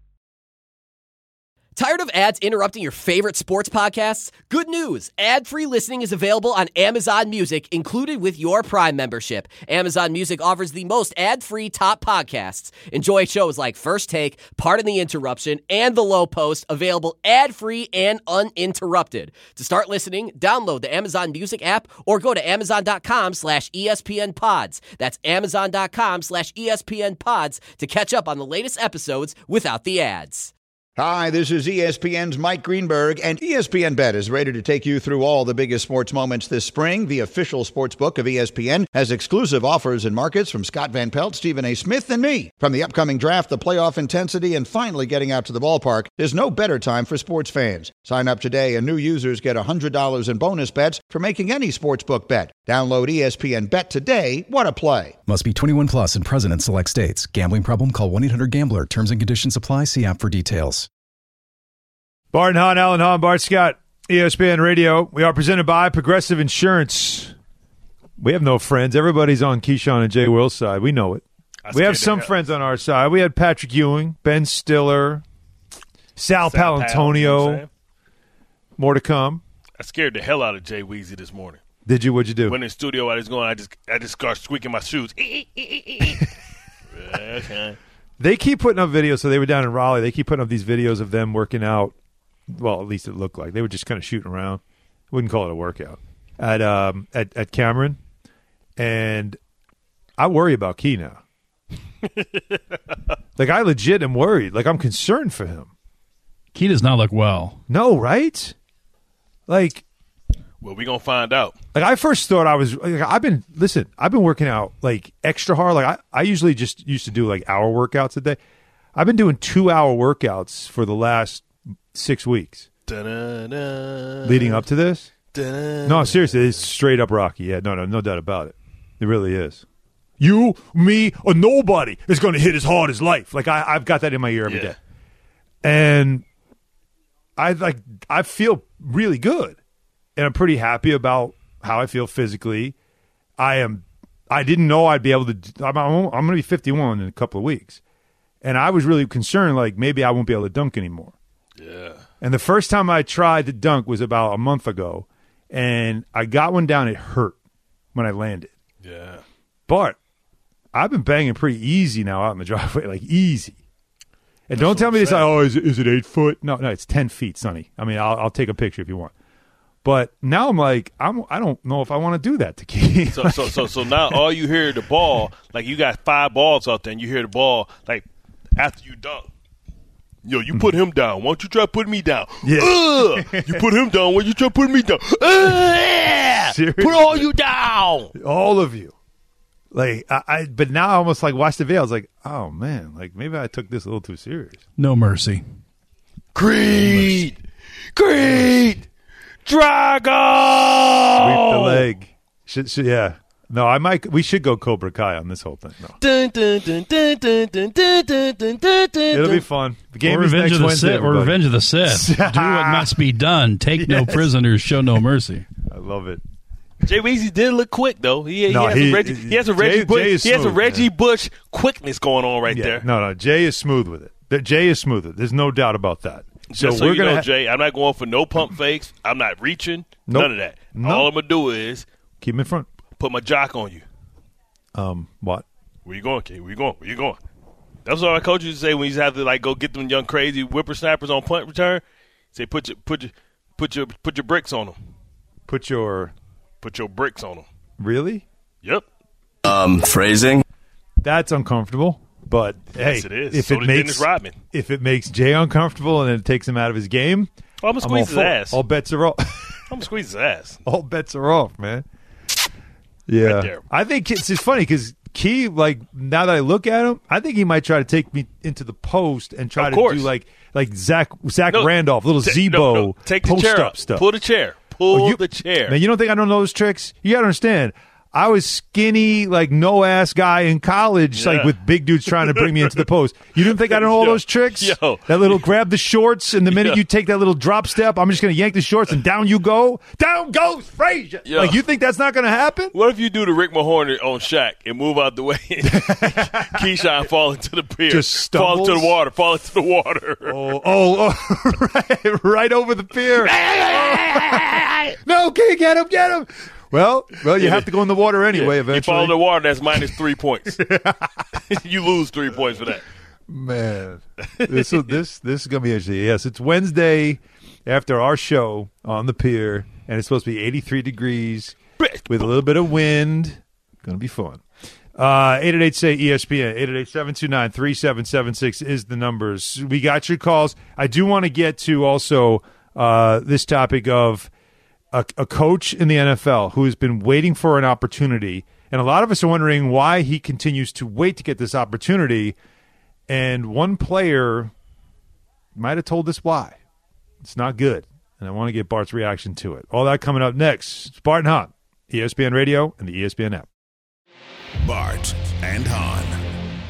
Speaker 7: Tired of ads interrupting your favorite sports podcasts? Good news! Ad-free listening is available on Amazon Music, included with your Prime membership. Amazon Music offers the most ad-free top podcasts. Enjoy shows like First Take, Pardon the Interruption, and The Low Post, available ad-free and uninterrupted. To start listening, download the Amazon Music app or go to amazon.com slash ESPN pods. That's amazon.com slash ESPN pods to catch up on the latest episodes without the ads.
Speaker 8: Hi, this is E S P N's Mike Greenberg, and E S P N Bet is ready to take you through all the biggest sports moments this spring. The official sports book of E S P N has exclusive offers and markets from Scott Van Pelt, Stephen A. Smith, and me. From the upcoming draft, the playoff intensity, and finally getting out to the ballpark, there's no better time for sports fans. Sign up today, and new users get one hundred dollars in bonus bets for making any sportsbook bet. Download E S P N Bet today. What a play.
Speaker 9: Must be twenty-one plus and present in select states. Gambling problem? Call one eight hundred gambler. Terms and conditions apply. See app for details.
Speaker 2: Bart and Hahn, Alan Hahn, Bart Scott, E S P N Radio. We are presented by Progressive Insurance. We have no friends. Everybody's on Keyshawn and Jay Will's side. We know it.
Speaker 3: I
Speaker 2: We have
Speaker 3: scared
Speaker 2: some
Speaker 3: the hell-
Speaker 2: friends on our side. We had Patrick Ewing, Ben Stiller, Sal,
Speaker 3: Sal Powell, you know what I'm
Speaker 2: Palantonio.
Speaker 3: saying?
Speaker 2: More to come.
Speaker 3: I scared the hell out of Jay Weezy this morning.
Speaker 2: Did you? What'd you do?
Speaker 3: Went in the studio, I was going, I just I just started squeaking my shoes. Okay.
Speaker 2: They keep putting up videos. So they were down in Raleigh. They keep putting up these videos of them working out. Well, at least it looked like. They were just kind of shooting around. Wouldn't call it a workout. At um at, at Cameron. And I worry about Key now. Like, I legit am worried. Like, I'm concerned for him.
Speaker 10: Key does not look well.
Speaker 2: No, right? Like,
Speaker 3: Well, we're going to find out.
Speaker 2: like I first thought I was, like, I've been, listen, I've been working out, like, extra hard. Like, I, I usually just used to do, like, hour workouts a day. I've been doing two-hour workouts for the last six weeks
Speaker 3: Da-da-da.
Speaker 2: leading up to this.
Speaker 3: Da-da.
Speaker 2: No, seriously, it's straight up Rocky. Yeah, no, no, no doubt about it. It really is. You, me, or nobody is going to hit as hard as life. Like, I, I've got that in my ear every
Speaker 3: Yeah.
Speaker 2: day. And I like I feel really good, and I'm pretty happy about how I feel physically. I am. I didn't know I'd be able to. I'm, I'm going to be fifty-one in a couple of weeks, and I was really concerned, like maybe I won't be able to dunk anymore.
Speaker 3: Yeah.
Speaker 2: And the first time I tried to dunk was about a month ago, and I got one down. It hurt when I landed.
Speaker 3: Yeah.
Speaker 2: But I've been banging pretty easy now out in the driveway, like easy. And
Speaker 3: That's
Speaker 2: don't tell me this,
Speaker 3: saying.
Speaker 2: oh, is it, is it eight foot? No, no, it's ten feet, Sonny. I mean, I'll, I'll take a picture if you want. But now I'm like, I'm, I don't know if I want to do that to Keith.
Speaker 3: So, so, so, so now all you hear the ball, like you got five balls out there, and you hear the ball, like after you dunk. Yo, you put him down. Why don't you try putting me down?
Speaker 2: Yeah.
Speaker 3: Ugh! You put him down. Why don't you try putting me down? Ugh!
Speaker 2: Seriously?
Speaker 3: Put all you down.
Speaker 2: All of you. Like, I, I, but now I almost like watch the video. I was like, oh man, like maybe I took this a little too serious.
Speaker 10: No mercy.
Speaker 3: Creed. Creed. Drago.
Speaker 2: Sweep the leg. Should, should, yeah. No, I might. We should go Cobra Kai on this whole thing. No.
Speaker 3: Dun, dun, dun, dun, dun, dun, dun, dun, dun, dun,
Speaker 2: It'll be fun. The game
Speaker 10: or
Speaker 2: is
Speaker 10: Revenge
Speaker 2: next
Speaker 10: of the
Speaker 2: Wednesday.
Speaker 10: Sith. Or
Speaker 2: everybody.
Speaker 10: Revenge of the Sith. Do what must be done. Take no
Speaker 2: Yes.
Speaker 10: prisoners. Show no mercy.
Speaker 2: I love it.
Speaker 3: Jay Weezy did look quick though. He,
Speaker 2: No,
Speaker 3: he, has,
Speaker 2: he-
Speaker 3: a Reggie, he has a
Speaker 2: Jay-
Speaker 3: Reggie
Speaker 2: Jay
Speaker 3: Bush.
Speaker 2: is
Speaker 3: He has a
Speaker 2: smooth,
Speaker 3: Reggie
Speaker 2: man.
Speaker 3: Bush quickness going on right
Speaker 2: Yeah.
Speaker 3: there.
Speaker 2: No, no. Jay is smooth with it. That Jay is smooth with it. There's no doubt about that. So
Speaker 3: Just so
Speaker 2: we're
Speaker 3: you
Speaker 2: gonna
Speaker 3: know,
Speaker 2: ha-
Speaker 3: Jay, I'm not going for no pump fakes. I'm not reaching.
Speaker 2: Nope.
Speaker 3: None of that.
Speaker 2: Nope.
Speaker 3: All I'm gonna do is
Speaker 2: keep him in front.
Speaker 3: put my jock on you.
Speaker 2: Um, what?
Speaker 3: Where you going, kid? Where you going? Where you going? That's what our coach used to say when you have to like go get them young crazy whippersnappers on punt return. Say put your put your put your put your bricks on them.
Speaker 2: Put your
Speaker 3: Put your bricks on them.
Speaker 2: really?
Speaker 3: Yep.
Speaker 11: Um, phrasing.
Speaker 2: That's uncomfortable. But
Speaker 3: Yes,
Speaker 2: hey,
Speaker 3: it is.
Speaker 2: if
Speaker 3: So
Speaker 2: it
Speaker 3: did
Speaker 2: makes
Speaker 3: Dennis Rodman.
Speaker 2: if it makes Jay uncomfortable and it takes him out of his game,
Speaker 3: Oh, I'm gonna
Speaker 2: I'm
Speaker 3: squeeze
Speaker 2: all
Speaker 3: his
Speaker 2: for it.
Speaker 3: ass.
Speaker 2: All bets are off.
Speaker 3: I'm gonna squeeze his ass.
Speaker 2: All bets are off, man. Yeah,
Speaker 3: Right there.
Speaker 2: I think it's just funny because Key, like now that I look at him, I think he might try to take me into the post and try
Speaker 3: Of
Speaker 2: to
Speaker 3: course.
Speaker 2: do like like Zach Zach
Speaker 3: No,
Speaker 2: Randolph, little
Speaker 3: ta-
Speaker 2: Zebo
Speaker 3: no, no. Take the
Speaker 2: post
Speaker 3: chair
Speaker 2: up
Speaker 3: up.
Speaker 2: stuff.
Speaker 3: Pull the chair. Pull
Speaker 2: Oh, you-
Speaker 3: the chair.
Speaker 2: Man, you don't think I don't know those tricks? You got to understand. I was skinny, like no ass guy in college,
Speaker 3: Yeah.
Speaker 2: like with big dudes trying to bring me into the post. You didn't think I don't know all
Speaker 3: Yo,
Speaker 2: those tricks?
Speaker 3: yo.
Speaker 2: That little grab the shorts, and the minute
Speaker 3: Yo.
Speaker 2: you take that little drop step, I'm just going to yank the shorts and down you go. Down goes Frazier.
Speaker 3: Yo.
Speaker 2: Like you think that's not going to happen?
Speaker 3: What if you do the Rick Mahorn on Shaq and move out the way? Keyshawn fall into the pier.
Speaker 2: Just
Speaker 3: fall into
Speaker 2: stumbles?
Speaker 3: the water. Fall into the water.
Speaker 2: Oh, oh, oh right, right over the pier. No, Key, get him, get him. Well, well, you
Speaker 3: Yeah.
Speaker 2: have to go in the water anyway.
Speaker 3: You fall
Speaker 2: Eventually,
Speaker 3: in the water, that's minus three points. You lose three points for that.
Speaker 2: man, this this this is gonna be interesting. Yes, it's Wednesday after our show on the pier, and it's supposed to be eighty-three degrees with a little bit of wind. Gonna be fun. Uh, eight eight eight say E S P N, eight eight eight, seven two nine, three seven seven six is the numbers. We got your calls. I do want to get to also uh, this topic of a, a coach in the N F L who has been waiting for an opportunity, and a lot of us are wondering why he continues to wait to get this opportunity. And one player might have told us why. It's not good, and I want to get Bart's reaction to it. All that coming up next. It's Bart and Hahn, E S P N Radio and the E S P N app.
Speaker 1: Bart and Hahn.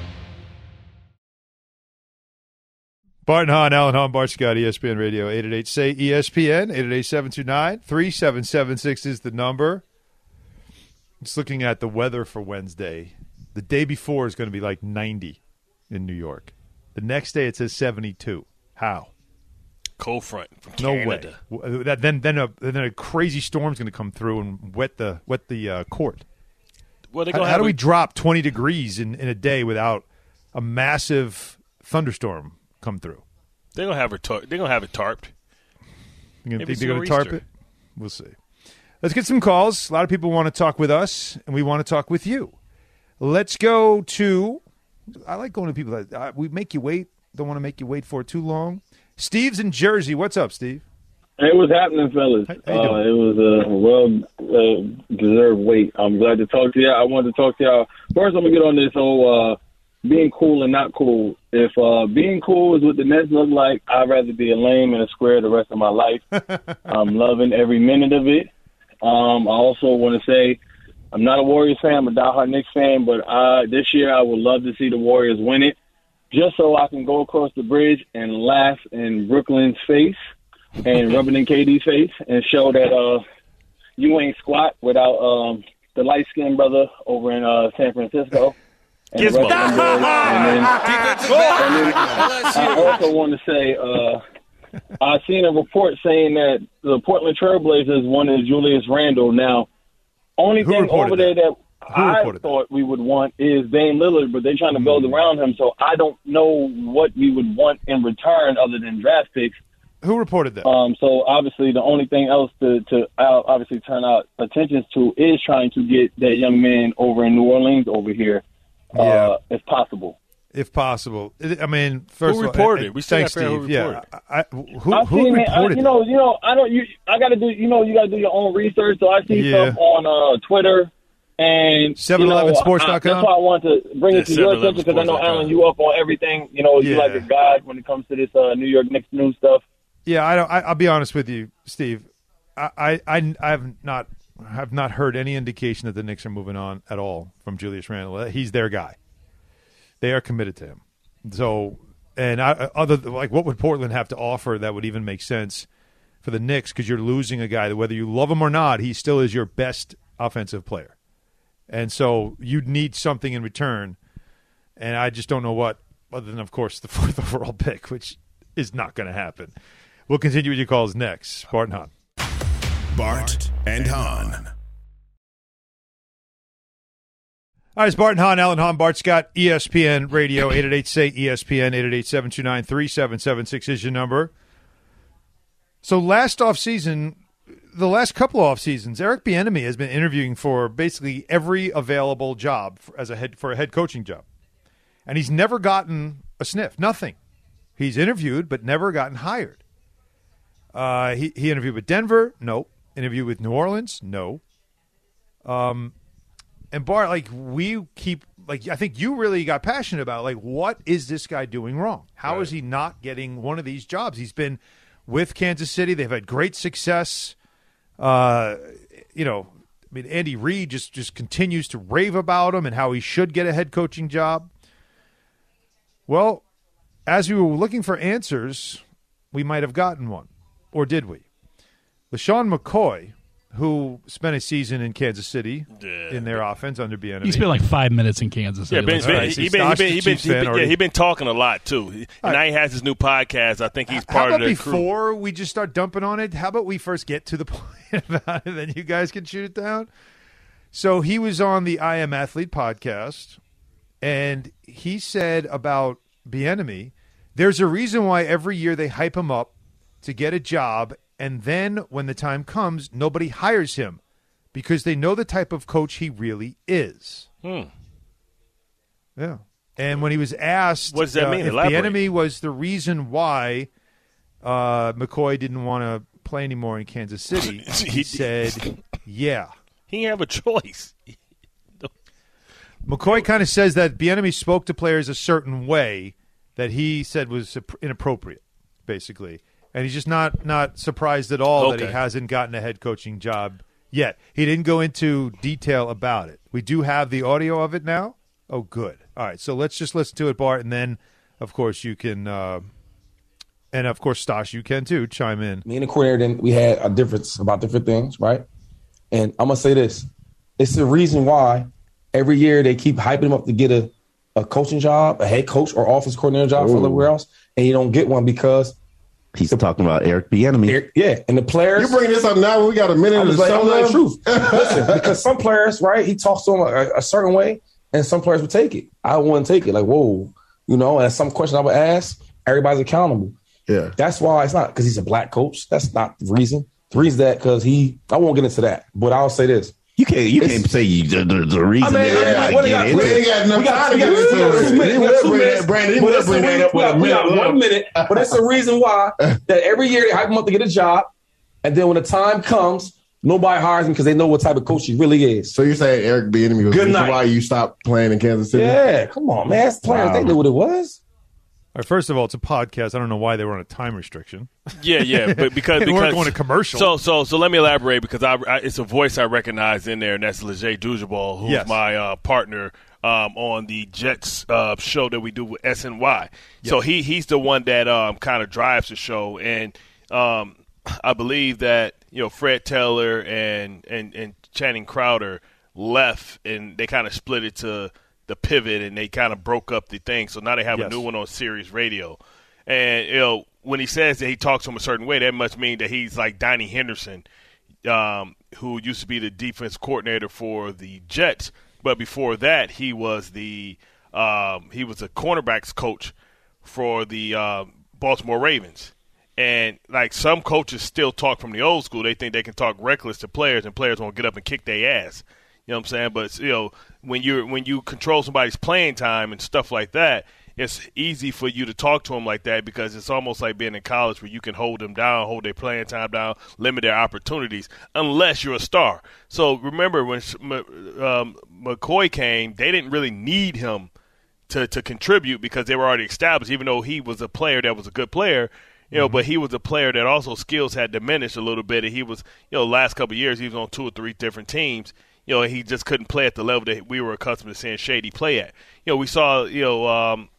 Speaker 2: Bart and Hahn, Alan Hahn, Bart Scott, E S P N Radio, eight eight eight, say E S P N, eight eight eight, seven two nine, three seven seven six is the number. Just looking at the weather for Wednesday. The day before is going to be like ninety in New York. The next day it says seventy-two. How?
Speaker 3: Cold front from
Speaker 2: No
Speaker 3: Canada.
Speaker 2: way. W- That, then, then, a, then a crazy storm's going to come through and wet the wet the uh, court.
Speaker 3: Well, they
Speaker 2: How,
Speaker 3: gonna
Speaker 2: how
Speaker 3: have
Speaker 2: do we
Speaker 3: a-
Speaker 2: drop twenty degrees in, in a day without a massive thunderstorm come through?
Speaker 3: They're gonna have it. Tar- they're gonna have it tarped.
Speaker 2: You gonna
Speaker 3: Maybe
Speaker 2: think they're going to
Speaker 3: it's
Speaker 2: tarp
Speaker 3: Easter.
Speaker 2: it? We'll see. Let's get some calls. A lot of people want to talk with us, and we want to talk with you. Let's go to. I like going to people that uh, we make you wait. Don't want to make you wait for too long. Steve's in Jersey. What's up, Steve?
Speaker 12: Hey, what's happening, fellas?
Speaker 2: How- how you
Speaker 12: uh, it was a well-deserved wait. I'm glad to talk to you. I wanted to talk to y'all. First, I'm going to get on this whole uh, being cool and not cool. If uh, being cool is what the Nets look like, I'd rather be a lame and a square the rest of my life. I'm loving every minute of it. Um, I also want to say I'm not a Warriors fan. I'm a diehard Knicks fan. But uh, this year I would love to see the Warriors win it just so I can go across the bridge and laugh in Brooklyn's face. and rub it in K D's face and show that uh, you ain't squat without um, the light-skinned brother over in uh, San Francisco. And, the rest of them boys. and then, and then I also want to say uh, I've seen a report saying that the Portland Trailblazers wanted Julius Randle. Now, only
Speaker 2: Who
Speaker 12: thing over there that, that I thought
Speaker 2: that?
Speaker 12: we would want is Dame Lillard, but they're trying to build around him, so I don't know what we would want in return other than draft picks.
Speaker 2: Who reported that?
Speaker 12: Um, so obviously the only thing else to, to uh, obviously turn out attention to is trying to get that young man over in New Orleans over here, uh,
Speaker 2: Yeah.
Speaker 12: if possible.
Speaker 2: If possible. I mean, first
Speaker 3: Who
Speaker 2: of all,
Speaker 3: reported
Speaker 2: I-
Speaker 3: it? We still
Speaker 2: thanks,
Speaker 3: gotta figure out
Speaker 2: Steve.
Speaker 3: who
Speaker 2: Yeah,
Speaker 3: reported
Speaker 2: I, I- who,
Speaker 12: I've
Speaker 2: who
Speaker 12: seen it. I,
Speaker 2: reported
Speaker 12: you
Speaker 2: it?
Speaker 12: know, you know, I don't. You, I got to do. You know, you got to do your own research. So I see
Speaker 2: Yeah.
Speaker 12: stuff on uh, Twitter and
Speaker 2: seven eleven sports dot com?
Speaker 12: You know, I- that's why I want to bring it to
Speaker 3: Yeah,
Speaker 12: your
Speaker 3: seven eleven
Speaker 12: attention because I know
Speaker 3: sports dot com.
Speaker 12: Alan, you up on everything. You know, you
Speaker 2: Yeah.
Speaker 12: like a guide when it comes to this uh, New York Knicks news stuff.
Speaker 2: Yeah, I don't. I, I'll be honest with you, Steve. I, I, I I have not have not heard any indication that the Knicks are moving on at all from Julius Randle. He's their guy. They are committed to him. So, and I, other like, what would Portland have to offer that would even make sense for the Knicks? Because you're losing a guy that, whether you love him or not, he still is your best offensive player, and so you'd need something in return. And I just don't know what, other than of course the fourth overall pick, which is not going to happen. We'll continue with your calls next. Bart and Hahn.
Speaker 1: Bart and Hahn.
Speaker 2: All right, it's Bart and Hahn, Alan Hahn, Bart Scott, E S P N Radio, eight eight eight, S A Y, E S P N, eight eight eight, seven two nine, three seven seven six is your number. So last offseason, the last couple of off seasons, Eric Bieniemy has been interviewing for basically every available job for, as a head for a head coaching job. And he's never gotten a sniff, nothing. He's interviewed, but never gotten hired. Uh, he, he interviewed with Denver, no. Interviewed with New Orleans, no. Um, and Bart, like we keep, like I think you really got passionate about, like what is this guy doing wrong? How
Speaker 3: Right.
Speaker 2: is he not getting one of these jobs? He's been with Kansas City; they've had great success. Uh, you know, I mean, Andy Reid just just continues to rave about him and how he should get a head coaching job. Well, as we were looking for answers, we might have gotten one. Or did we? LaShawn McCoy, who spent a season in Kansas City
Speaker 3: Yeah.
Speaker 2: in their offense under Bieniemy.
Speaker 10: He spent like five minutes in Kansas
Speaker 3: Yeah,
Speaker 10: City.
Speaker 3: been,
Speaker 10: Let's
Speaker 3: been,
Speaker 10: face
Speaker 3: he
Speaker 10: it.
Speaker 3: been, he been, he been,
Speaker 2: Chiefs
Speaker 3: he
Speaker 2: fan
Speaker 3: been,
Speaker 2: already.
Speaker 3: yeah, he been talking a lot too. And
Speaker 2: right.
Speaker 3: now he has his new podcast. I think he's
Speaker 2: How
Speaker 3: part
Speaker 2: about
Speaker 3: of the crew.
Speaker 2: before we just start dumping on it, how about we first get to the point about it, then you guys can shoot it down? So he was on the I Am Athlete podcast, and he said about Bieniemy, there's a reason why every year they hype him up to get a job, and then when the time comes, nobody hires him because they know the type of coach he really is.
Speaker 3: Hmm.
Speaker 2: Yeah. And when he was asked
Speaker 3: What does that
Speaker 2: uh,
Speaker 3: mean?
Speaker 2: if
Speaker 3: Elaborate.
Speaker 2: Bieniemy was the reason why uh, McCoy didn't want to play anymore in Kansas City, he
Speaker 3: He-
Speaker 2: said, yeah.
Speaker 3: He didn't have a choice.
Speaker 2: McCoy kind of says that Bieniemy spoke to players a certain way that he said was inappropriate, basically. And he's just not, not surprised at all that he
Speaker 3: Okay.
Speaker 2: hasn't gotten a head coaching job yet. He didn't go into detail about it. We do have the audio of it now. Oh, good. All right, so let's just listen to it, Bart, and then, of course, you can uh, – and, of course, Stosh, you can, too, chime in.
Speaker 13: Me and the coordinator, then we had a difference about different things, right? And I'm going to say this. It's the reason why every year they keep hyping him up to get a, a coaching job, a head coach or office coordinator job for everywhere else, and you don't get one because
Speaker 14: he's talking about Eric Bieniemy.
Speaker 13: Eric, yeah, and the players.
Speaker 15: You're bringing this up now when we got a minute
Speaker 13: I'm
Speaker 15: to
Speaker 13: just like,
Speaker 15: sum
Speaker 13: I'm like,
Speaker 15: up?
Speaker 13: truth. Listen, because some players, right, he talks to them a, a certain way, and some players would take it. I wouldn't take it. Like, whoa, you know, and some question I would ask, everybody's accountable.
Speaker 15: Yeah.
Speaker 13: That's why it's not because he's a black coach. That's not the reason. The reason that because he, I won't get into that, but I'll say this.
Speaker 14: You can't. You
Speaker 13: It's-
Speaker 14: can't say you, the, the, the reason.
Speaker 13: I mean,
Speaker 14: that
Speaker 13: I mean,
Speaker 14: I
Speaker 13: what do
Speaker 14: get
Speaker 13: you got-
Speaker 14: into
Speaker 15: We ain't
Speaker 14: it.
Speaker 15: got enough
Speaker 13: We got,
Speaker 15: time
Speaker 13: we
Speaker 15: to
Speaker 13: got,
Speaker 15: get
Speaker 13: we got
Speaker 15: into
Speaker 13: two
Speaker 15: it.
Speaker 13: minutes.
Speaker 15: He
Speaker 13: We
Speaker 15: will
Speaker 13: got two
Speaker 15: bring
Speaker 13: minutes.
Speaker 15: that, Brandon. He
Speaker 13: But
Speaker 15: will
Speaker 13: it's the
Speaker 15: bring that
Speaker 13: reason-
Speaker 15: up
Speaker 13: we
Speaker 15: with a
Speaker 13: got- we got
Speaker 15: minute.
Speaker 13: one minute. But it's the reason why that every year they hype him up to get a job, and then when the time comes, nobody hires him because they know what type of coach he really is.
Speaker 15: So you're saying Eric Bieniemy was the
Speaker 13: Good
Speaker 15: reason
Speaker 13: night.
Speaker 15: why you stopped playing in Kansas City?
Speaker 13: Yeah, come on, man. It's players.
Speaker 15: Wow.
Speaker 13: They knew what it was.
Speaker 2: All right, first of all, it's a podcast. I don't know why they were on a time restriction.
Speaker 3: Yeah, yeah, but because
Speaker 2: They
Speaker 3: because
Speaker 2: weren't going to commercial.
Speaker 3: So so so let me elaborate because I, I it's a voice I recognize in there, and that's Leger Dujabal, who's
Speaker 2: Yes.
Speaker 3: my uh, partner um, on the Jets uh, show that we do with S N Y. So he he's the one that um, kind of drives the show, and um, I believe that, you know, Fred Taylor and, and, and Channing Crowder left, and they kind of split it to the pivot, and they kind of broke up the thing. So now they have yes. a new one on Sirius Radio. And, you know, when he says that he talks to him a certain way, that must mean that he's like Donnie Henderson, um, who used to be the defense coordinator for the Jets. But before that, he was the um, he was a cornerbacks coach for the uh, Baltimore Ravens. And, like, some coaches still talk from the old school. They think they can talk reckless to players, and players won't get up and kick their ass. You know what I'm saying? But, you know, when you when you control somebody's playing time and stuff like that, it's easy for you to talk to them like that because it's almost like being in college where you can hold them down, hold their playing time down, limit their opportunities, unless you're a star. So remember when um, McCoy came, they didn't really need him to, to contribute because they were already established, even though he was a player that was a good player. You know, mm-hmm. but he was a player that also skills had diminished a little bit. And he was, you know, last couple of years he was on two or three different teams. You know, he just couldn't play at the level that we were accustomed to seeing Shady play at. You know, we saw, you know, um,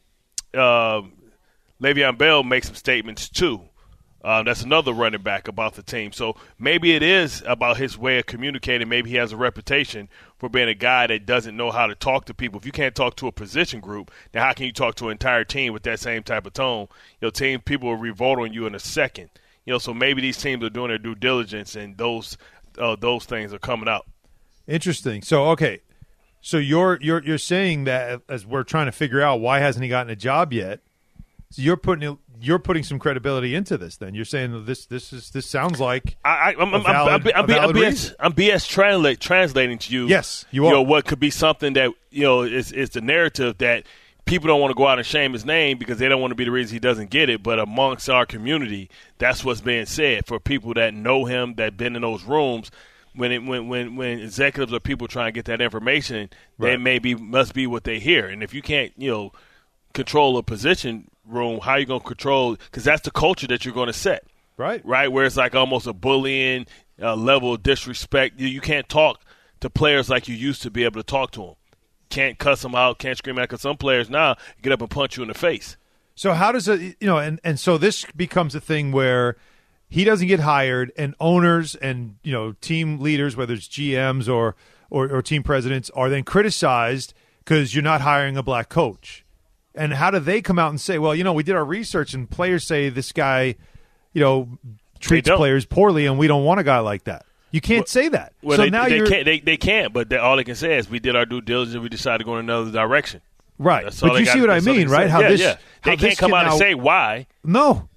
Speaker 3: uh, Le'Veon Bell make some statements too. Uh, that's another running back about the team. So maybe it is about his way of communicating. Maybe he has a reputation for being a guy that doesn't know how to talk to people. If you can't talk to a position group, then how can you talk to an entire team with that same type of tone? You know, team people will revolt on you in a second. You know, so maybe these teams are doing their due diligence, and those uh, those things are coming out.
Speaker 2: Interesting. So okay, so you're you're you're saying that as we're trying to figure out why hasn't he gotten a job yet? So you're putting you're putting some credibility into this. Then you're saying that this this is this sounds like
Speaker 3: I, I'm,
Speaker 2: a valid,
Speaker 3: I'm, I'm,
Speaker 2: a valid
Speaker 3: I'm, B S,
Speaker 2: reason.
Speaker 3: I'm B S translate, translating to you.
Speaker 2: Yes, you are.
Speaker 3: You know what could be something that you know is is the narrative that people don't want to go out and shame his name because they don't want to be the reason he doesn't get it. But amongst our community, that's what's being said for people that know him, that been in those rooms. When it, when when when executives or people trying to get that information,
Speaker 2: Right.
Speaker 3: that maybe must be what they hear. And if you can't, you know, control a position room, how are you going to control? Because that's the culture that you're going to set,
Speaker 2: right?
Speaker 3: Right, where it's like almost a bullying uh, level of disrespect. You, you can't talk to players like you used to be able to talk to them. Can't cuss them out, can't scream at. Because some players now get up and punch you in the face.
Speaker 2: So how does it, you know, and, and so this becomes a thing where he doesn't get hired, and owners and, you know, team leaders, whether it's G Ms or, or, or team presidents, are then criticized because you're not hiring a black coach. And how do they come out and say, well, you know, we did our research and players say this guy, you know, treats players poorly and we don't want a guy like that. You can't
Speaker 3: well,
Speaker 2: say that.
Speaker 3: Well,
Speaker 2: so
Speaker 3: they,
Speaker 2: now
Speaker 3: they
Speaker 2: you're,
Speaker 3: can't. They, they can't. But they, all they can say is we did our due diligence and we decided to go in another direction.
Speaker 2: Right.
Speaker 3: That's all
Speaker 2: but
Speaker 3: they
Speaker 2: you
Speaker 3: got,
Speaker 2: see what I
Speaker 3: mean,
Speaker 2: mean, right?
Speaker 3: Say.
Speaker 2: How
Speaker 3: yeah,
Speaker 2: this,
Speaker 3: yeah. They
Speaker 2: how
Speaker 3: can't
Speaker 2: this
Speaker 3: come out
Speaker 2: now,
Speaker 3: and say why.
Speaker 2: No.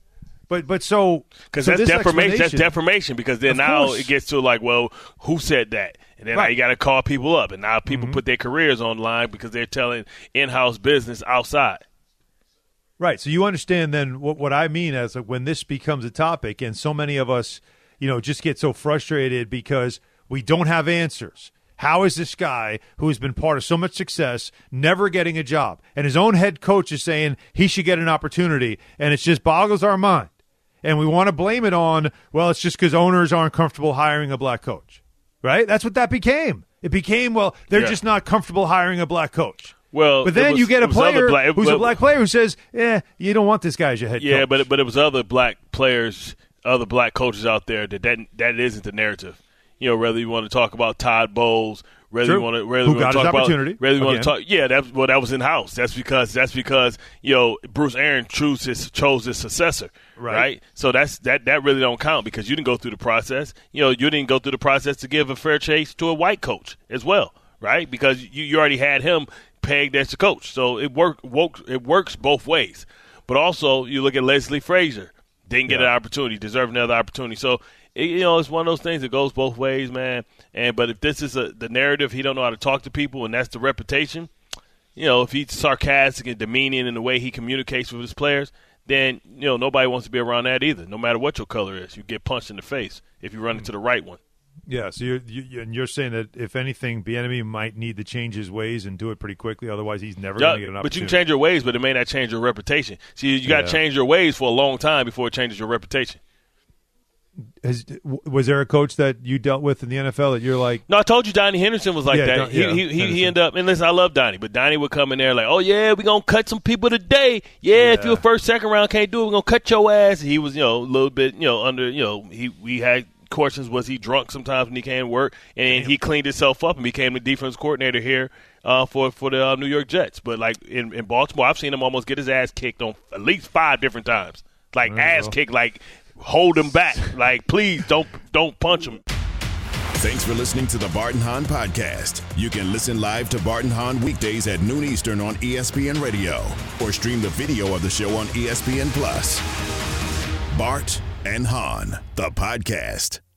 Speaker 2: But but so
Speaker 3: because
Speaker 2: so
Speaker 3: that's defamation. That's
Speaker 2: explanation-
Speaker 3: defamation. Because then
Speaker 2: Of
Speaker 3: now
Speaker 2: course.
Speaker 3: it gets to like, well, who said that? And then now
Speaker 2: Right.
Speaker 3: you got to call people up, and now people
Speaker 2: Mhm.
Speaker 3: put their careers online because they're telling in-house business outside.
Speaker 2: Right. So you understand then what, what I mean as like when this becomes a topic and so many of us, you know, just get so frustrated because we don't have answers. How is this guy who has been part of so much success never getting a job? And his own head coach is saying he should get an opportunity, and it just boggles our mind. And we want to blame it on, well, it's just because owners aren't comfortable hiring a black coach. Right? That's what that became. It became, well, they're
Speaker 3: Yeah.
Speaker 2: just not comfortable hiring a black coach.
Speaker 3: Well,
Speaker 2: But then
Speaker 3: it was-
Speaker 2: you get
Speaker 3: it
Speaker 2: a
Speaker 3: was other
Speaker 2: player
Speaker 3: black-
Speaker 2: who's
Speaker 3: but-
Speaker 2: a black player who says, eh, you don't want this guy as your head
Speaker 3: Yeah,
Speaker 2: coach.
Speaker 3: but but it was other black players, other black coaches out there that that, that isn't the narrative. You know, whether you want to talk about Todd Bowles, whether
Speaker 2: True.
Speaker 3: you want to, whether
Speaker 2: Who
Speaker 3: you want
Speaker 2: got
Speaker 3: to
Speaker 2: his
Speaker 3: talk about,
Speaker 2: opportunity,
Speaker 3: whether you want to
Speaker 2: again.
Speaker 3: talk, yeah, that well, that was in house. That's because that's because you know Bruce Aaron chose his chose his successor,
Speaker 2: Right.
Speaker 3: right? So that's that that really don't count because you didn't go through the process. You know, you didn't go through the process to give a fair chase to a white coach as well, right? Because you, you already had him pegged as the coach, so it worked. Woke, it works both ways. But also, you look at Leslie Frazier, didn't get
Speaker 2: Yeah.
Speaker 3: an opportunity, deserved another opportunity. So. It, you know, it's one of those things that goes both ways, man. And but if this is a, the narrative, he don't know how to talk to people, and that's the reputation. You know, if he's sarcastic and demeaning in the way he communicates with his players, then you know nobody wants to be around that either. No matter what your color is, you get punched in the face if you run into the right one.
Speaker 2: Yeah, so you're, you, and you're saying that if anything, Bieniemy might need to change his ways and do it pretty quickly. Otherwise, he's never
Speaker 3: Yeah,
Speaker 2: going to get an
Speaker 3: but
Speaker 2: opportunity.
Speaker 3: you can change your ways, but it may not change your reputation. See, you got to
Speaker 2: Yeah.
Speaker 3: change your ways for a long time before it changes your reputation.
Speaker 2: has was there a coach that you dealt with in the N F L that you're like?
Speaker 3: No, I told you Donnie Henderson was like
Speaker 2: Yeah,
Speaker 3: that.
Speaker 2: Don-
Speaker 3: he
Speaker 2: yeah,
Speaker 3: he, he,
Speaker 2: Henderson.
Speaker 3: he ended up, and listen, I love Donnie, but Donnie would come in there like, oh, yeah, we're going to cut some people today. Yeah, if
Speaker 2: Yeah.
Speaker 3: you're first, second round, can't do it, we're going to cut your ass. He was, you know, a little bit, you know, under, you know, he we had questions, was he drunk sometimes when he came to work, and he cleaned himself up and became the defense coordinator here uh, for, for the uh, New York Jets. But, like, in, in Baltimore, I've seen him almost get his ass kicked on at least five different times. Like, ass
Speaker 2: go.
Speaker 3: kicked, like, hold him back. Like, please don't don't punch him.
Speaker 1: Thanks for listening to the Bart and Hahn Podcast. You can listen live to Bart and Hahn weekdays at noon Eastern on E S P N Radio or stream the video of the show on E S P N Plus. Bart and Hahn, the podcast.